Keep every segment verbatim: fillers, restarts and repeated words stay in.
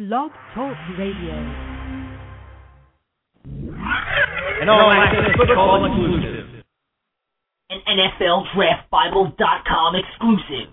Blog Talk Radio. An all-access football exclusive. An N F L Draft Bible dot com exclusive.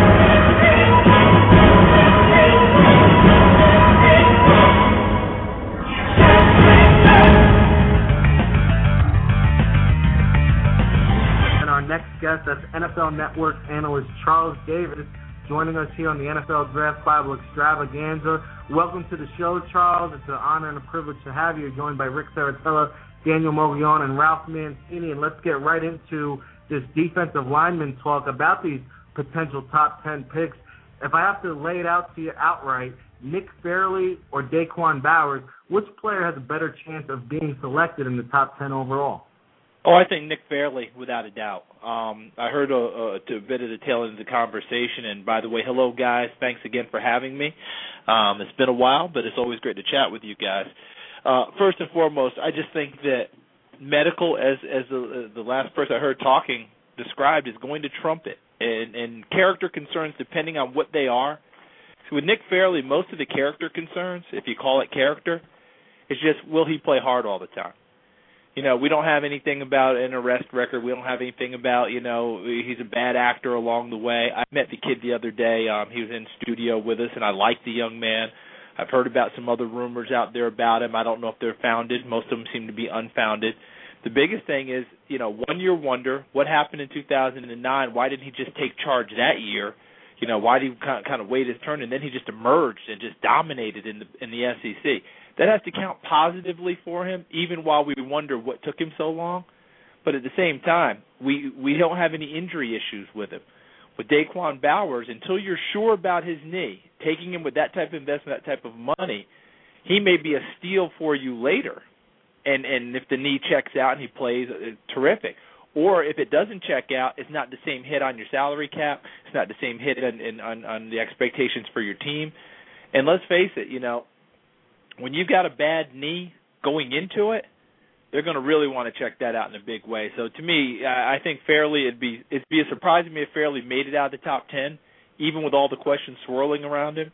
And our next guest, that's N F L Network analyst Charles Davis, joining us here on the N F L Draft Bible Extravaganza. Welcome to the show, Charles. It's an honor and a privilege to have you, joined by Rick Saratella, Daniel Moglione, and Ralph Mancini. And let's get right into this defensive lineman talk about these potential top ten picks. If I have to lay it out to you outright, Nick Fairley or Daquan Bowers, which player has a better chance of being selected in the top ten overall? Oh, I think Nick Fairley, without a doubt. Um, I heard a, a, a bit of the tail end of the conversation, and by the way, hello, guys. Thanks again for having me. Um, it's been a while, but it's always great to chat with you guys. Uh, first and foremost, I just think that medical, as as the, the last person I heard talking described, is going to trump it, and, and character concerns, depending on what they are. So with Nick Fairley, most of the character concerns, if you call it character, is just will he play hard all the time? You know, we don't have anything about an arrest record. We don't have anything about, you know, he's a bad actor along the way. I met the kid the other day. Um, he was in studio with us, and I like the young man. I've heard about some other rumors out there about him. I don't know if they're founded. Most of them seem to be unfounded. The biggest thing is, you know, one-year wonder, what happened in two thousand nine? Why didn't he just take charge that year? You know, why did he kind of, kind of wait his turn, and then he just emerged and just dominated in the in the S E C? That has to count positively for him, even while we wonder what took him so long. But at the same time, we, we don't have any injury issues with him. With Daquan Bowers, until you're sure about his knee, taking him with that type of investment, that type of money, he may be a steal for you later. And and if the knee checks out and he plays, uh, terrific. Or if it doesn't check out, it's not the same hit on your salary cap. It's not the same hit on, in, on, on the expectations for your team. And let's face it, you know, when you've got a bad knee going into it, they're going to really want to check that out in a big way. So to me, I think Fairley, it'd be it'd be a surprise to me if Fairley made it out of the top ten, even with all the questions swirling around him.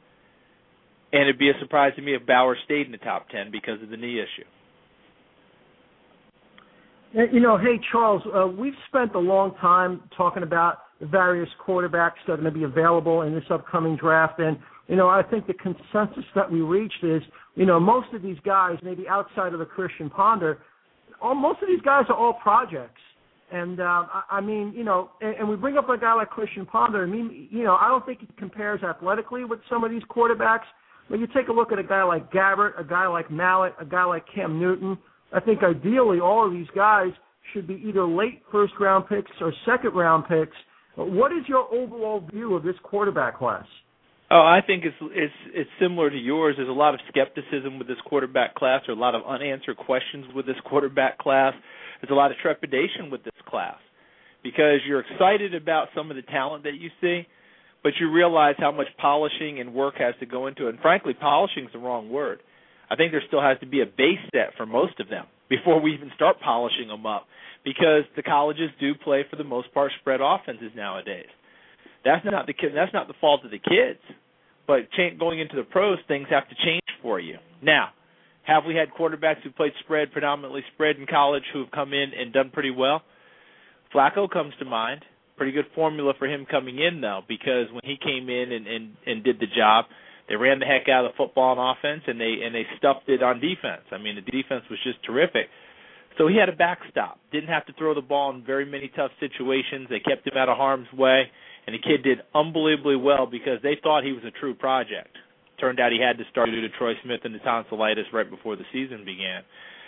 And it'd be a surprise to me if Bowers stayed in the top ten because of the knee issue. You know, hey, Charles, uh, we've spent a long time talking about the various quarterbacks that are going to be available in this upcoming draft. And, you know, I think the consensus that we reached is, you know, most of these guys, maybe outside of the Christian Ponder, all, most of these guys are all projects. And, uh, I, I mean, you know, and, and we bring up a guy like Christian Ponder. I mean, you know, I don't think he compares athletically with some of these quarterbacks. But you take a look at a guy like Gabbert, a guy like Mallett, a guy like Cam Newton. I think ideally all of these guys should be either late first-round picks or second-round picks. What is your overall view of this quarterback class? Oh, I think it's it's it's similar to yours. There's a lot of skepticism with this quarterback class. There are a lot of unanswered questions with this quarterback class. There's a lot of trepidation with this class because you're excited about some of the talent that you see, but you realize how much polishing and work has to go into it. And frankly, polishing is the wrong word. I think there still has to be a base set for most of them before we even start polishing them up because the colleges do play, for the most part, spread offenses nowadays. That's not the kid, that's not the fault of the kids, but going into the pros, things have to change for you. Now, have we had quarterbacks who played spread, predominantly spread in college, who have come in and done pretty well? Flacco comes to mind. Pretty good formula for him coming in, though, because when he came in and, and, and did the job, they ran the heck out of the football on offense, and they and they stuffed it on defense. I mean, the defense was just terrific. So he had a backstop. Didn't have to throw the ball in very many tough situations. They kept him out of harm's way, and the kid did unbelievably well because they thought he was a true project. Turned out he had to start due to Troy Smith and the tonsillitis right before the season began.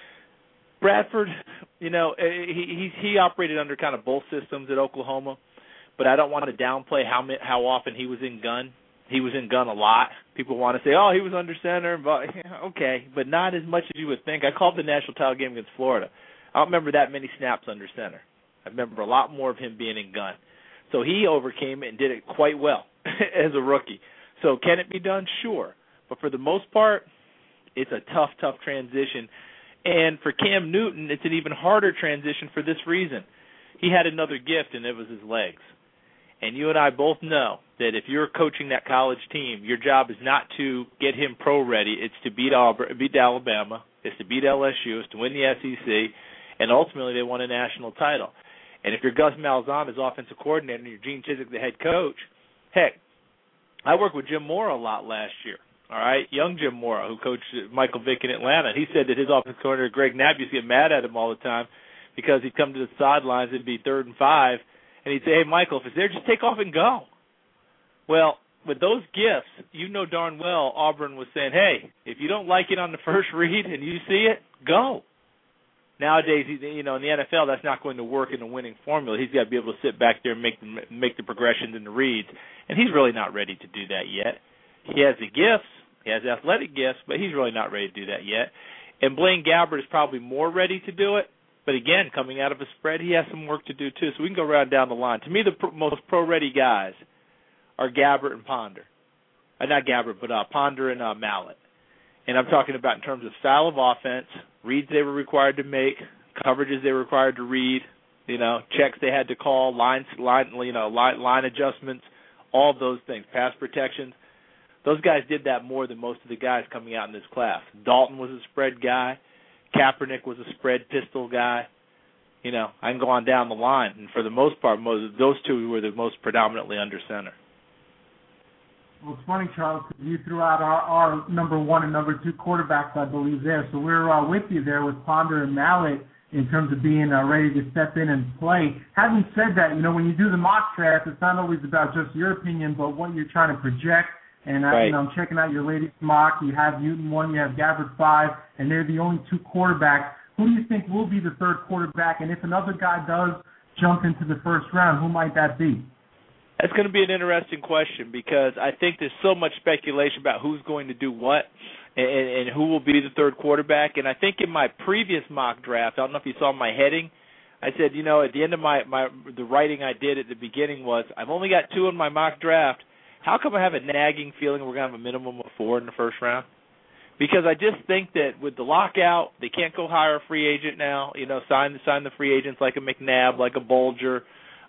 Bradford, you know, he he, he operated under kind of both systems at Oklahoma, but I don't want to downplay how how often he was in gun. He was in gun a lot. People want to say, oh, he was under center. But okay, but not as much as you would think. I called the national title game against Florida. I don't remember that many snaps under center. I remember a lot more of him being in gun. So he overcame it and did it quite well as a rookie. So can it be done? Sure. But for the most part, it's a tough, tough transition. And for Cam Newton, it's an even harder transition for this reason. He had another gift, and it was his legs. And you and I both know that if you're coaching that college team, your job is not to get him pro-ready. It's to beat Auburn, beat Alabama. It's to beat L S U. It's to win the S E C. And ultimately, they won a national title. And if you're Gus Malzahn as offensive coordinator and you're Gene Chizik the head coach, heck, I worked with Jim Mora a lot last year. All right, young Jim Mora, who coached Michael Vick in Atlanta. He said that his offensive coordinator, Greg Knapp, used to get mad at him all the time because he'd come to the sidelines and be third and five, and he'd say, hey, Michael, if it's there, just take off and go. Well, with those gifts, you know darn well Auburn was saying, hey, if you don't like it on the first read and you see it, go. Nowadays, you know, in the N F L, that's not going to work in the winning formula. He's got to be able to sit back there and make the, make the progressions and the reads, and he's really not ready to do that yet. He has the gifts. He has athletic gifts, but he's really not ready to do that yet. And Blaine Gabbert is probably more ready to do it. But, again, coming out of a spread, he has some work to do, too. So we can go right down the line. To me, the pro- most pro-ready guys are Gabbert and Ponder. Uh, not Gabbert, but uh, Ponder and uh, Mallett. And I'm talking about in terms of style of offense, reads they were required to make, coverages they were required to read, you know, checks they had to call, line, line, you know, line, line adjustments, all of those things, pass protections. Those guys did that more than most of the guys coming out in this class. Dalton was a spread guy. Kaepernick was a spread pistol guy. You know, I can go on down the line. And for the most part, most, those two were the most predominantly under center. Well, it's funny, Charles, because you threw out our, our number one and number two quarterbacks, I believe, there. So we're uh, with you there with Ponder and Mallett in terms of being uh, ready to step in and play. Having said that, you know, when you do the mock draft, it's not always about just your opinion, but what you're trying to project. And I, right. you know, I'm checking out your latest mock. You have Newton one, you have Gabbert five, and they're the only two quarterbacks. Who do you think will be the third quarterback? And if another guy does jump into the first round, who might that be? That's going to be an interesting question because I think there's so much speculation about who's going to do what and, and who will be the third quarterback. And I think in my previous mock draft, I don't know if you saw my heading, I said, you know, at the end of my, my the writing I did at the beginning was, I've only got two in my mock draft. How come I have a nagging feeling we're going to have a minimum of four in the first round? Because I just think that with the lockout, they can't go hire a free agent now, you know, sign, sign the free agents like a McNabb, like a Bolger,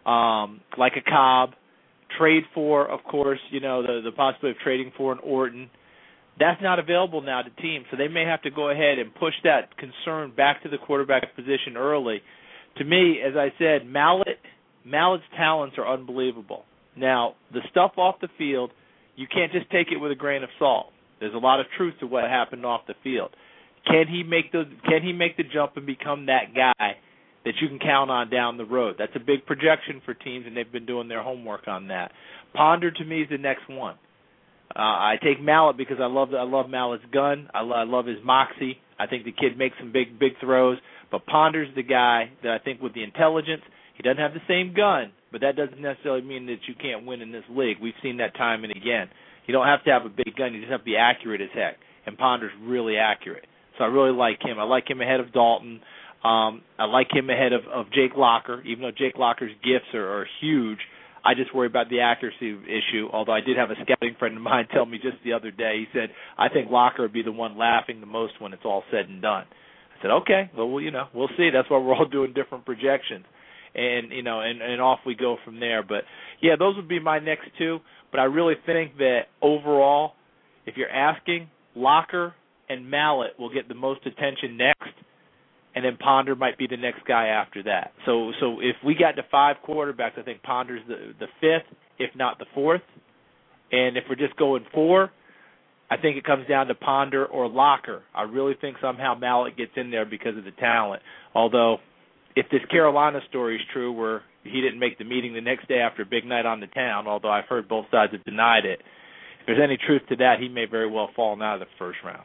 um, like a Cobb. Trade for, of course, you know, the, the possibility of trading for an Orton. That's not available now to teams, so they may have to go ahead and push that concern back to the quarterback position early. To me, as I said, Mallett, Mallett's talents are unbelievable. Now, the stuff off the field, you can't just take it with a grain of salt. There's a lot of truth to what happened off the field. Can he make the Can he make the jump and become that guy that you can count on down the road? That's a big projection for teams, and they've been doing their homework on that. Ponder, to me, is the next one. Uh, I take Mallett because I love I love Mallett's gun. I, lo- I love his moxie. I think the kid makes some big, big throws. But Ponder's the guy that I think with the intelligence, he doesn't have the same gun, but that doesn't necessarily mean that you can't win in this league. We've seen that time and again. You don't have to have a big gun. You just have to be accurate as heck, and Ponder's really accurate. So I really like him. I like him ahead of Dalton. Um, I like him ahead of, of Jake Locker, even though Jake Locker's gifts are, are huge. I just worry about the accuracy issue, although I did have a scouting friend of mine tell me just the other day, he said, I think Locker would be the one laughing the most when it's all said and done. I said, okay, well, well you know, we'll see. That's why we're all doing different projections. And, you know, and, and off we go from there. But, yeah, those would be my next two. But I really think that overall, if you're asking, Locker and Mallett will get the most attention next, and then Ponder might be the next guy after that. So so if we got to five quarterbacks, I think Ponder's the, the fifth, if not the fourth. And if we're just going four, I think it comes down to Ponder or Locker. I really think somehow Mallett gets in there because of the talent. Although, if this Carolina story is true where he didn't make the meeting the next day after a big night on the town, although I've heard both sides have denied it, if there's any truth to that, he may very well fall out of the first round.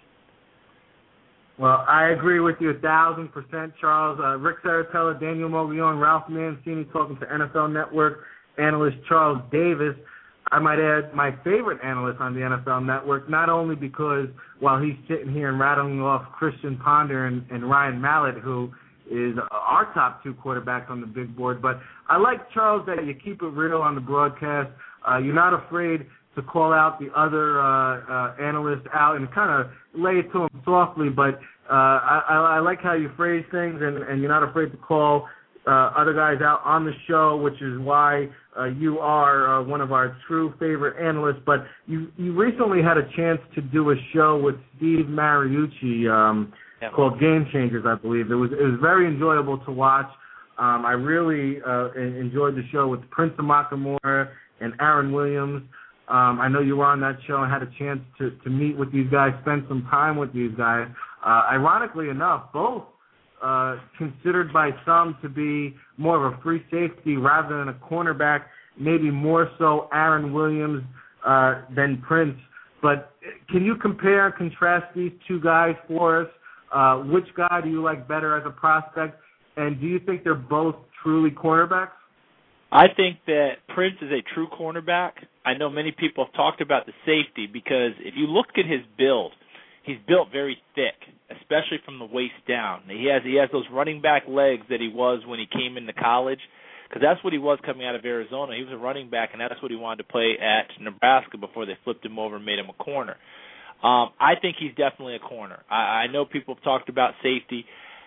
Well, I agree with you a thousand percent, Charles. Uh, Rick Saratella, Daniel Moglione, Ralph Mancini talking to N F L Network analyst Charles Davis. I might add my favorite analyst on the N F L Network, not only because while he's sitting here and rattling off Christian Ponder and, and Ryan Mallett, who is our top two quarterbacks on the big board, but I like, Charles, that you keep it real on the broadcast. Uh, you're not afraid to call out the other uh, uh, analysts out and kind of lay it to them softly, but uh, I, I like how you phrase things, and, and you're not afraid to call uh, other guys out on the show, which is why uh, you are uh, one of our true favorite analysts. But you you recently had a chance to do a show with Steve Mariucci um, yeah. called Game Changers, I believe. It was it was very enjoyable to watch. Um, I really uh, enjoyed the show with Prince Amukamara and Aaron Williams. Um, I know you were on that show and had a chance to, to meet with these guys, spend some time with these guys. Uh, ironically enough, both uh, considered by some to be more of a free safety rather than a cornerback, maybe more so Aaron Williams uh, than Prince. But can you compare and contrast these two guys for us? Uh, which guy do you like better as a prospect? And do you think they're both truly cornerbacks? I think that Prince is a true cornerback. I know many people have talked about the safety because if you look at his build, he's built very thick, especially from the waist down. He has he has those running back legs that he was when he came into college, because that's what he was coming out of Arizona. He was a running back, and that's what he wanted to play at Nebraska before they flipped him over and made him a corner. Um, I think he's definitely a corner. I, I know people have talked about safety.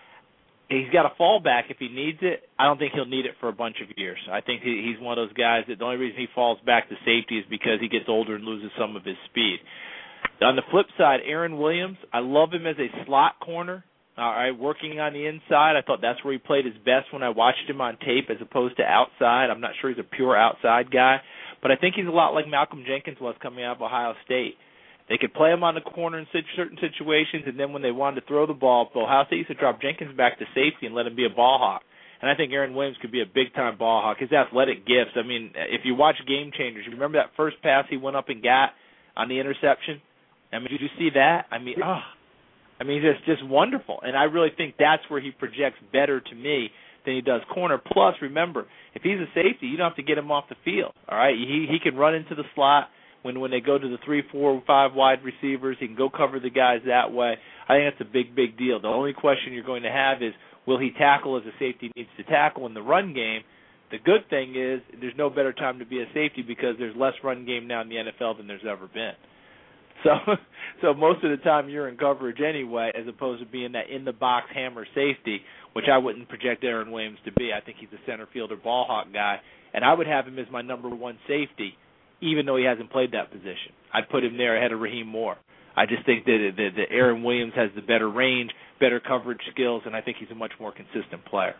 He's got a fallback if he needs it. I don't think he'll need it for a bunch of years. I think he, he's one of those guys that the only reason he falls back to safety is because he gets older and loses some of his speed. On the flip side, Aaron Williams, I love him as a slot corner. All right, working on the inside, I thought that's where he played his best when I watched him on tape as opposed to outside. I'm not sure he's a pure outside guy, but I think he's a lot like Malcolm Jenkins was coming out of Ohio State. They could play him on the corner in certain situations, and then when they wanted to throw the ball, Ohio State used to drop Jenkins back to safety and let him be a ball hawk. And I think Aaron Williams could be a big-time ball hawk. His athletic gifts, I mean, if you watch Game Changers, you remember that first pass he went up and got on the interception? I mean, did you see that? I mean, oh, I mean, it's just wonderful. And I really think that's where he projects better to me than he does corner. Plus, remember, if he's a safety, you don't have to get him off the field, all right? He he can run into the slot. When when they go to the three, four, five wide receivers, he can go cover the guys that way. I think that's a big, big deal. The only question you're going to have is, will he tackle as a safety needs to tackle in the run game? The good thing is there's no better time to be a safety because there's less run game now in the N F L than there's ever been. So so most of the time you're in coverage anyway, as opposed to being that in-the-box hammer safety, which I wouldn't project Aaron Williams to be. I think he's a center fielder ball hawk guy, and I would have him as my number one safety, even though he hasn't played that position. I'd put him there ahead of Raheem Moore. I just think that, that, that Aaron Williams has the better range, better coverage skills, and I think he's a much more consistent player.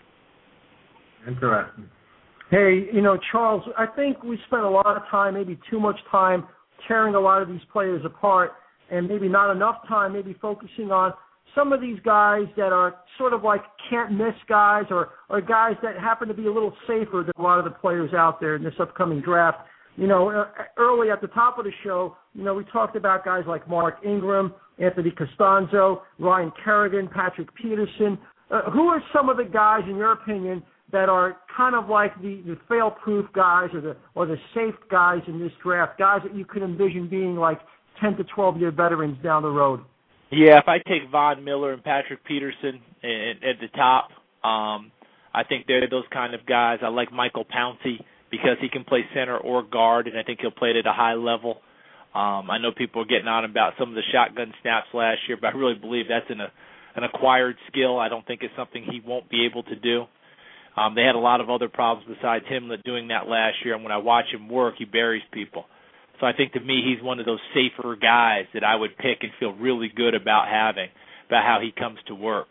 Interesting. Hey, you know, Charles, I think we spent a lot of time, maybe too much time, tearing a lot of these players apart, and maybe not enough time maybe focusing on some of these guys that are sort of like can't-miss guys or, or guys that happen to be a little safer than a lot of the players out there in this upcoming draft. You know, early at the top of the show, you know, we talked about guys like Mark Ingram, Anthony Costanzo, Ryan Kerrigan, Patrick Peterson. Uh, who are some of the guys, in your opinion, that are kind of like the, the fail-proof guys or the or the safe guys in this draft, guys that you could envision being like ten to twelve-year veterans down the road? Yeah, if I take Von Miller and Patrick Peterson at, at the top, um, I think they're those kind of guys. I like Michael Pouncey because he can play center or guard, and I think he'll play it at a high level. Um, I know people are getting on about some of the shotgun snaps last year, but I really believe that's an, a, an acquired skill. I don't think it's something he won't be able to do. Um, they had a lot of other problems besides him doing that last year, and when I watch him work, he buries people. So I think to me he's one of those safer guys that I would pick and feel really good about having, about how he comes to work.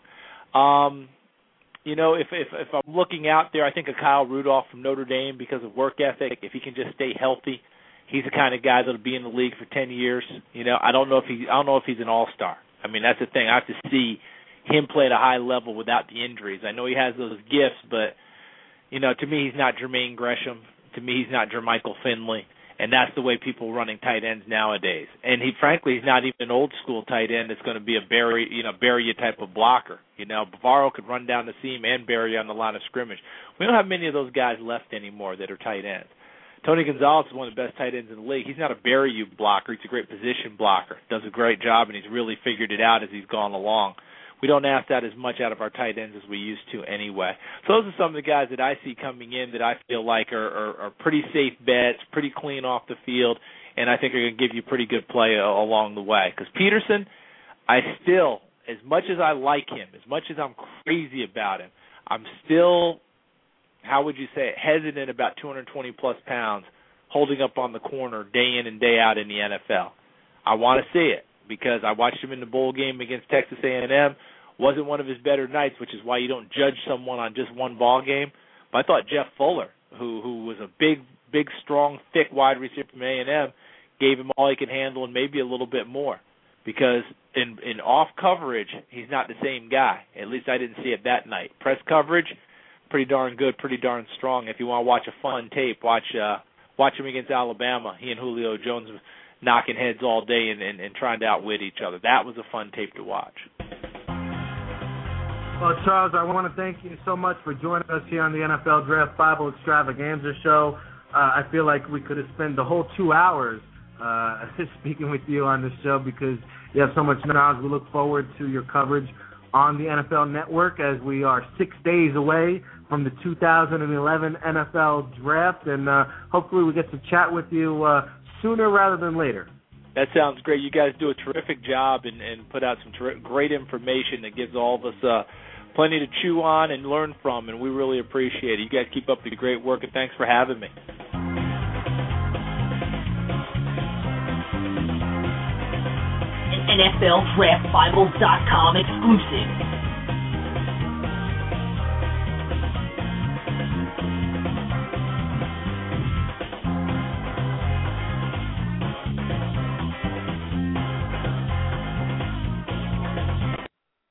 Um, you know, if, if if I'm looking out there, I think of Kyle Rudolph from Notre Dame because of work ethic. If he can just stay healthy, he's the kind of guy that'll be in the league for ten years. You know, I don't know if he I don't know if he's an all-star. I mean, that's the thing. I have to see him play at a high level without the injuries. I know he has those gifts, but you know, to me he's not Jermaine Gresham. To me he's not Jermichael Finley. And that's the way people are running tight ends nowadays. And he, frankly, he's not even an old school tight end that's going to be a bury, you know, bury you type of blocker. You know, Bavaro could run down the seam and bury you on the line of scrimmage. We don't have many of those guys left anymore that are tight ends. Tony Gonzalez is one of the best tight ends in the league. He's not a bury you blocker. He's a great position blocker. Does a great job, and he's really figured it out as he's gone along. We don't ask that as much out of our tight ends as we used to anyway. So those are some of the guys that I see coming in that I feel like are, are, are pretty safe bets, pretty clean off the field, and I think are going to give you pretty good play along the way. Because Peterson, I still, as much as I like him, as much as I'm crazy about him, I'm still how would you say it, hesitant about two hundred twenty plus pounds holding up on the corner day in and day out in the N F L. I want to see it because I watched him in the bowl game against Texas A and M. Wasn't one of his better nights, which is why you don't judge someone on just one ball game. But I thought Jeff Fuller, who who was a big, big, strong, thick wide receiver from A and M, gave him all he could handle and maybe a little bit more. Because in in off coverage, he's not the same guy. At least I didn't see it that night. Press coverage, pretty darn good, pretty darn strong. If you want to watch a fun tape, watch uh, watch him against Alabama. He and Julio Jones knocking heads all day and, and, and trying to outwit each other. That was a fun tape to watch. Well, Charles, I want to thank you so much for joining us here on the N F L Draft Bible Extravaganza show. Uh, I feel like we could have spent the whole two hours uh, speaking with you on this show because you have so much knowledge. We look forward to your coverage on the N F L Network as we are six days away from the two thousand eleven N F L Draft, and uh, hopefully we get to chat with you uh, sooner rather than later. That sounds great. You guys do a terrific job and, and put out some ter- great information that gives all of us uh, plenty to chew on and learn from, and we really appreciate it. You guys keep up the great work, and thanks for having me. An N F L Draft Bible dot com exclusive.